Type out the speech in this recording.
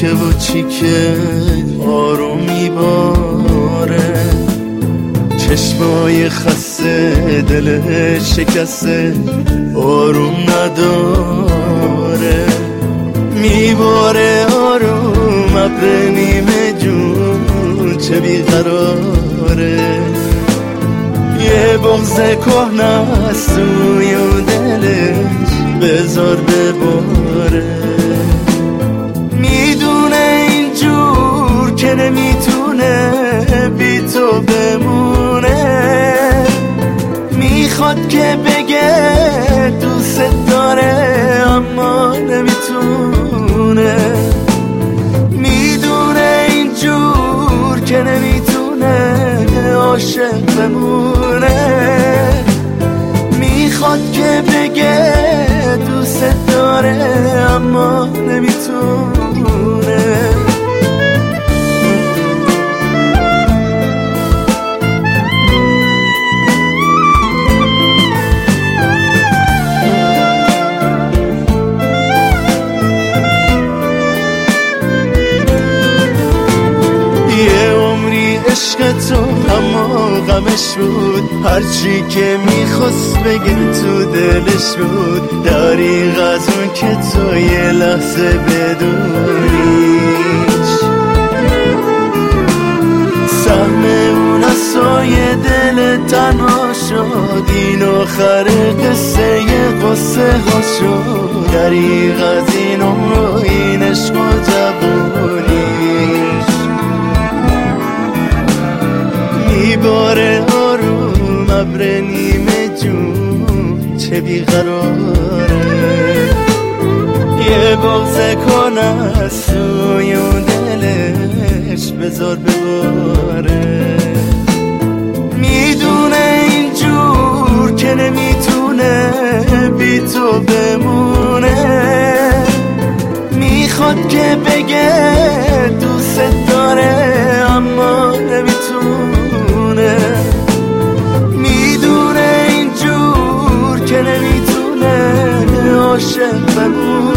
چیکه و چیکه آروم میباره، چشمای خسته دل شکسته آروم نداره، میباره آروم ابر نیمه جون چه بیقراره، یه بغض کهنه است توی دلش بذار بباره، میدونه اینجور که نمیتونه بی تو بمونه، میخواد که بگه دوست داره اما نمیتونه، میدونه اینجور که نمیتونه عاشق بمونه، میخواد که بگه دوست داره اما نمیتونه. عشق تو اما غمش بود، هرچی که میخواست بگه تو دلش بود، دریغ از اون که تو یه لحظه بدونیش، سهم اون اصای دل تنها شد، این آخر قصه قصه ها شد، دریغ از این عمر و این عشق و جوونیش، میباره آروم ابر نیمه جون چه بیقراره، یه بغض کنه از توی اون دلش بذار بباره، میدونه اینجور که نمیتونه بی تو بمونه، میخواد که بگه دوست داره اما نمیتونه، میدونه اینجور که نمیتونه عاشق بمونه.